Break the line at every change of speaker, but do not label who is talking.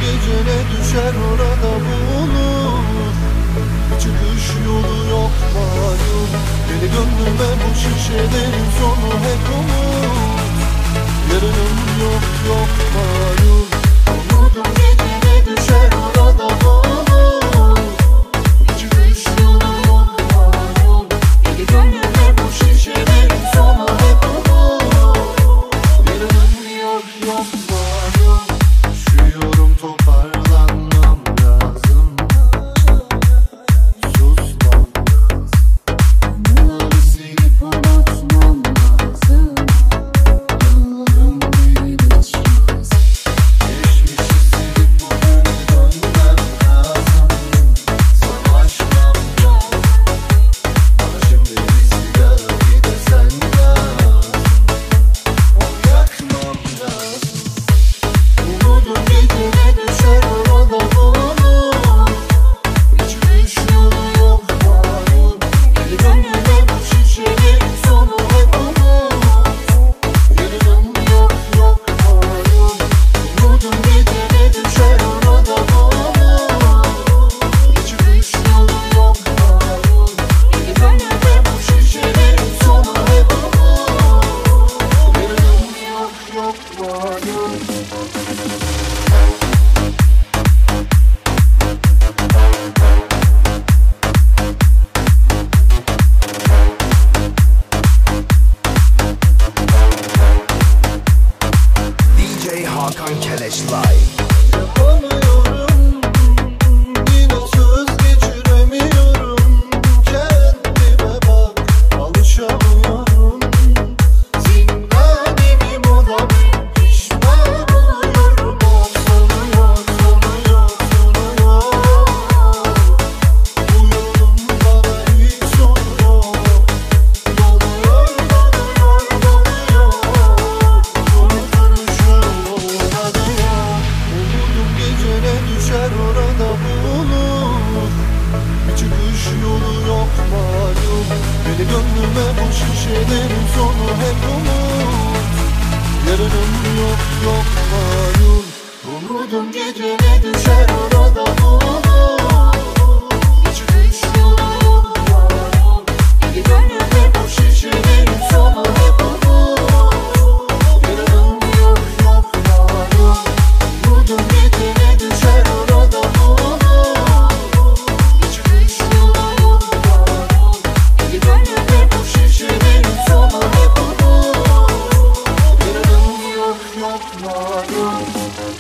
gecene düşer orada bulunur. Bir çıkış yolu yok malum. Deli gönlüme bu şişelerin sonu hep umut. Yarınım yok yok malum. Umudum gecene düşer orada bulunur. Bir çıkış yolu yok malum. Deli gönlüme bu şişelerin sonu hep umut. Yarınım yok yok malum. Üşüyorum, toparlanmam lazım. Susmam lazım. Bunları silip unutmam lazım. Yollarım benim için lazım. Geçmişi silip bugüne dönmem lazım. Savaşmam lazım. Bana şimdi bir sigara bir de sen lazım. Onu yakmam lazım. Umudum gecene düşer orada bulunur. Bir çıkış yolu yok malum. Deli gönlüme bu şişelerin sonu hep umut. Yarınım yok yok malum. Umudum gecene düşer orada bulunur. Bir çıkış yolu yok malum. Deli gönlüme bu şişelerin sonu hep umut. Yarınım yok yok malum.
DJ Hakan Keleş Live.
Yapamıyorum, yine söz geçiremiyorum. Kendime bak, alışamıyorum. Zindanimim odam, pişman oluyorum. Soluyor, soluyor, soluyor. Bu yolun bana hiç sonu yok. Doluyor, doluyor, doluyor. Sonu duruşum olmadı ya. Umudum gecene düşer orada bulunur. Bir çıkış yolu yok malum. Deli gönlüme bu şişelerin sonu hep umut. Yarınım yok yok malum. Umudum gecene düşer orada bulunur. Bir çıkış yolu yok malum. Deli gönlüme bu şişelerin sonu hep umut. Yarınım yok yok malum. Umudum gecene düşer orada bulunur. Bir çıkış yolu yok malum. Deli gönlüme bu şişelerin sonu hep umut. Yarınım yok yok malum.